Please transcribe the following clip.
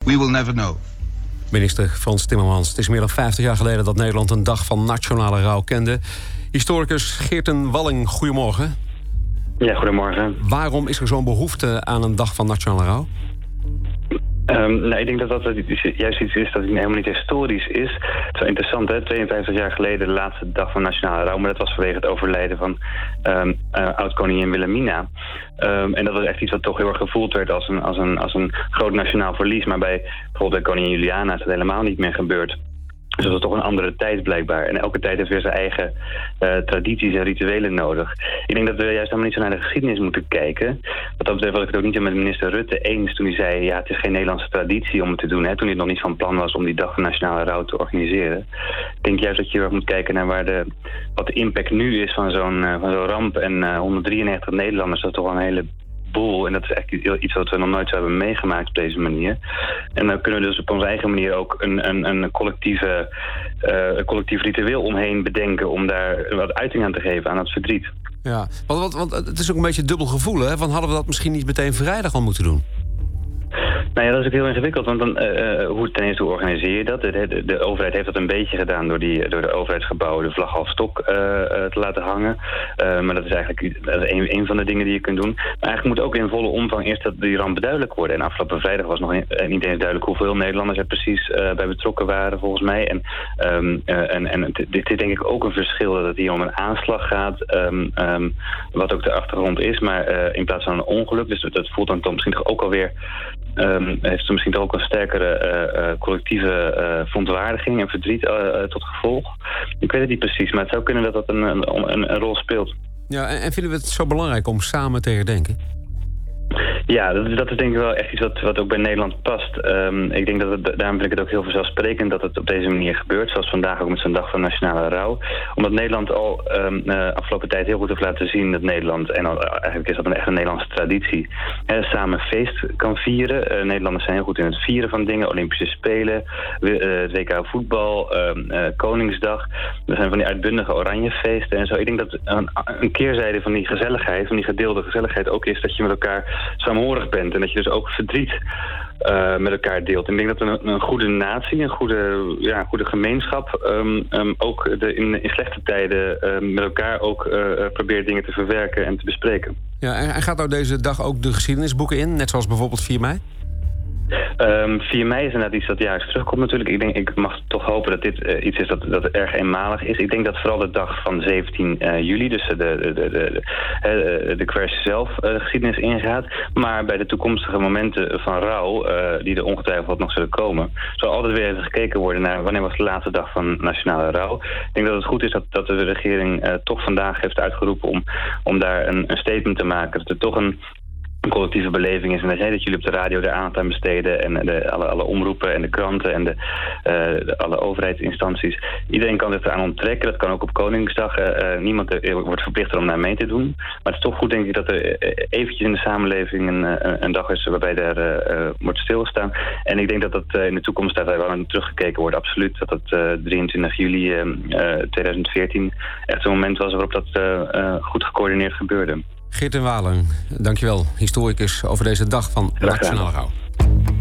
We will never know. Minister Frans Timmermans. Het is meer dan 50 jaar geleden dat Nederland een dag van nationale rouw kende. Historicus Geert-En Walling, goedemorgen. Ja, goedemorgen. Waarom is er zo'n behoefte aan een dag van nationale rouw? Ik denk dat juist iets is dat helemaal niet historisch is. Het is wel interessant, hè? 52 jaar geleden de laatste dag van nationale rouw, maar dat was vanwege het overlijden van oud-koningin Wilhelmina. En dat was echt iets wat toch heel erg gevoeld werd als een groot nationaal verlies. Maar bij bijvoorbeeld bij koningin Juliana is dat helemaal niet meer gebeurd. Dus dat was toch een andere tijd blijkbaar. En elke tijd heeft weer zijn eigen tradities en rituelen nodig. Ik denk dat we juist helemaal niet zo naar de geschiedenis moeten kijken. Wat dat betreft was ik het ook niet met minister Rutte eens toen hij zei, ja, het is geen Nederlandse traditie om het te doen. Hè, toen hij nog niet van plan was om die dag van nationale rouw te organiseren. Ik denk juist dat je moet kijken naar wat de impact nu is van zo'n ramp. En 193 Nederlanders, dat is toch wel een hele boel. En dat is echt iets wat we nog nooit zo hebben meegemaakt op deze manier. En dan kunnen we dus op onze eigen manier ook een collectief ritueel omheen bedenken om daar wat uiting aan te geven aan het verdriet. Ja, want het is ook een beetje dubbel gevoel, hè? Want hadden we dat misschien niet meteen vrijdag al moeten doen? Nou ja, dat is ook heel ingewikkeld, want ten eerste hoe organiseer je dat? De overheid heeft dat een beetje gedaan door de overheidsgebouwen de vlag half stok te laten hangen. Maar dat is eigenlijk een van de dingen die je kunt doen. Maar eigenlijk moet ook in volle omvang eerst dat die ramp duidelijk worden. En afgelopen vrijdag was nog niet eens duidelijk hoeveel Nederlanders er precies bij betrokken waren, volgens mij. En dit is denk ik ook een verschil, dat het hier om een aanslag gaat, wat ook de achtergrond is, maar in plaats van een ongeluk. Dus dat voelt dan misschien toch ook alweer heeft er misschien toch ook een sterkere collectieve verontwaardiging en verdriet tot gevolg. Ik weet het niet precies, maar het zou kunnen dat dat een rol speelt. Ja, en vinden we het zo belangrijk om samen te herdenken? Ja, dat is denk ik wel echt iets wat ook bij Nederland past. Ik denk daarom vind ik het ook heel vanzelfsprekend dat het op deze manier gebeurt. Zoals vandaag ook met zo'n dag van nationale rouw. Omdat Nederland al afgelopen tijd heel goed heeft laten zien dat Nederland, en eigenlijk is dat echt een Nederlandse traditie, samen feest kan vieren. Nederlanders zijn heel goed in het vieren van dingen. Olympische Spelen, WK voetbal, Koningsdag. Er zijn van die uitbundige oranjefeesten en zo. Ik denk dat een keerzijde van die gezelligheid, van die gedeelde gezelligheid ook is dat je met elkaar saamhorig bent en dat je dus ook verdriet met elkaar deelt. En ik denk dat een goede natie, een goede gemeenschap ook in slechte tijden met elkaar ook probeert dingen te verwerken en te bespreken. Ja, en gaat nou deze dag ook de geschiedenisboeken in, net zoals bijvoorbeeld 4 mei? 4 mei is inderdaad iets dat jaarlijks terugkomt natuurlijk. Ik mag toch hopen dat dit iets is dat erg eenmalig is. Ik denk dat vooral de dag van 17 juli, dus de crash zelf, de geschiedenis ingaat. Maar bij de toekomstige momenten van rouw, die er ongetwijfeld nog zullen komen, zal altijd weer even gekeken worden naar wanneer was de laatste dag van nationale rouw. Ik denk dat het goed is dat de regering toch vandaag heeft uitgeroepen om daar een statement te maken. Dat er toch een collectieve beleving is. En dat jullie op de radio er aandacht aan besteden en alle omroepen en de kranten en alle overheidsinstanties. Iedereen kan zich eraan onttrekken. Dat kan ook op Koningsdag. Niemand wordt verplicht om daar mee te doen. Maar het is toch goed, denk ik, dat er eventjes in de samenleving een dag is waarbij daar wordt stilgestaan. En ik denk dat in de toekomst daar wel aan teruggekeken wordt. Absoluut. Dat het 23 juli 2014 echt een moment was waarop dat goed gecoördineerd gebeurde. Geert-En Walling, dankjewel. Historicus over deze dag van nationale rouw.